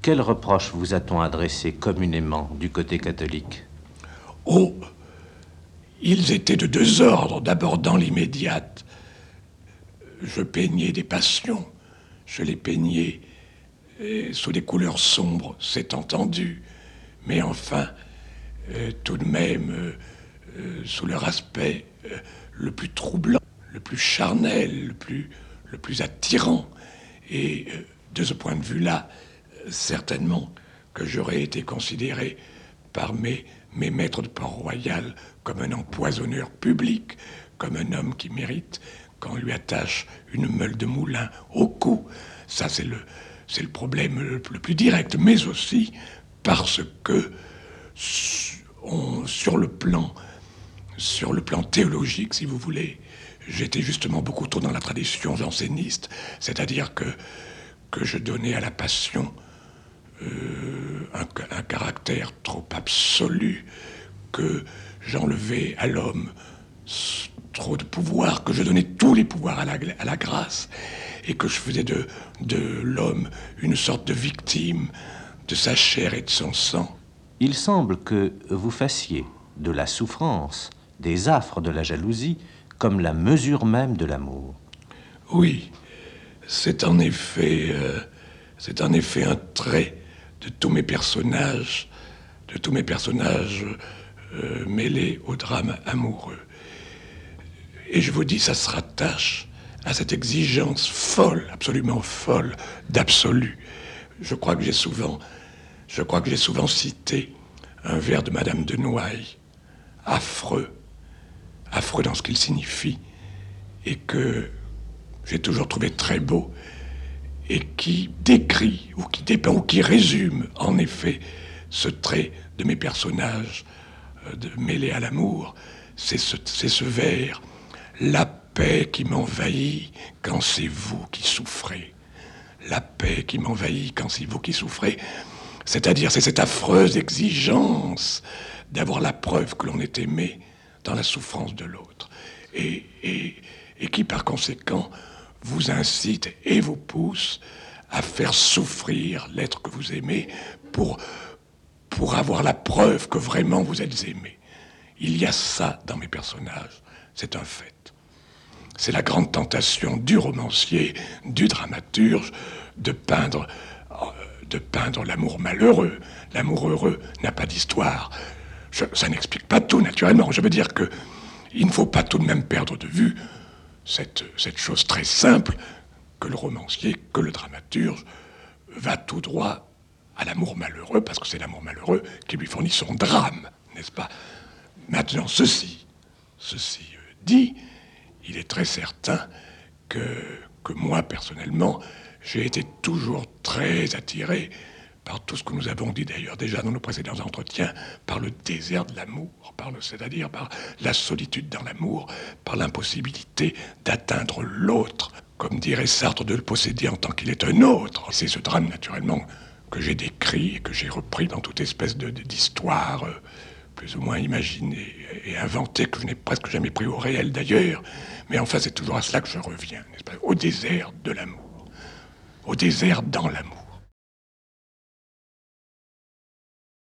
Quels reproches vous a-t-on adressés communément du côté catholique? Oh, ils étaient de deux ordres. D'abord, dans l'immédiate, je peignais des passions. Je les peignais sous des couleurs sombres, c'est entendu. Mais enfin, tout de même, sous leur aspect le plus troublant, le plus charnel, le plus attirant. Et de ce point de vue-là, certainement que j'aurais été considéré par mes maîtres de Port-Royal comme un empoisonneur public, comme un homme qui mérite qu'on lui attache une meule de moulin au cou. Ça, c'est le problème le plus direct, mais aussi parce que sur le plan théologique, si vous voulez, j'étais justement beaucoup trop dans la tradition janséniste, c'est-à-dire que je donnais à la passion un caractère trop absolu, que j'enlevais à l'homme trop de pouvoir, que je donnais tous les pouvoirs à la grâce, et que je faisais de l'homme une sorte de victime de sa chair et de son sang. Il semble que vous fassiez de la souffrance, des affres de la jalousie, comme la mesure même de l'amour. Oui, c'est en effet un trait de tous mes personnages, mêlés au drame amoureux. Et je vous dis, ça se rattache à cette exigence folle, absolument folle, d'absolu. Je crois que j'ai souvent cité un vers de Madame de Noailles, affreux dans ce qu'il signifie, et que j'ai toujours trouvé très beau, et qui décrit, ou qui dépeint, ou qui résume, en effet, ce trait de mes personnages, mêlés à l'amour. C'est ce vers. La paix qui m'envahit quand c'est vous qui souffrez. La paix qui m'envahit quand c'est vous qui souffrez. C'est-à-dire, c'est cette affreuse exigence d'avoir la preuve que l'on est aimé dans la souffrance de l'autre. Et qui, par conséquent, vous incite et vous pousse à faire souffrir l'être que vous aimez pour avoir la preuve que vraiment vous êtes aimé. Il y a ça dans mes personnages, c'est un fait. C'est la grande tentation du romancier, du dramaturge, de peindre l'amour malheureux. L'amour heureux n'a pas d'histoire. Ça n'explique pas tout, naturellement. Je veux dire que il ne faut pas tout de même perdre de vue cette chose très simple que le romancier, que le dramaturge va tout droit à l'amour malheureux, parce que c'est l'amour malheureux qui lui fournit son drame, n'est-ce pas? Maintenant, ceci dit, il est très certain que moi, personnellement, j'ai été toujours très attiré par tout ce que nous avons dit d'ailleurs déjà dans nos précédents entretiens, par le désert de l'amour, c'est-à-dire par la solitude dans l'amour, par l'impossibilité d'atteindre l'autre, comme dirait Sartre, de le posséder en tant qu'il est un autre. C'est ce drame, naturellement, que j'ai décrit et que j'ai repris dans toute espèce d'histoire plus ou moins imaginée et inventée, que je n'ai presque jamais pris au réel d'ailleurs. Mais enfin, c'est toujours à cela que je reviens, n'est-ce pas? Au désert de l'amour, au désert dans l'amour.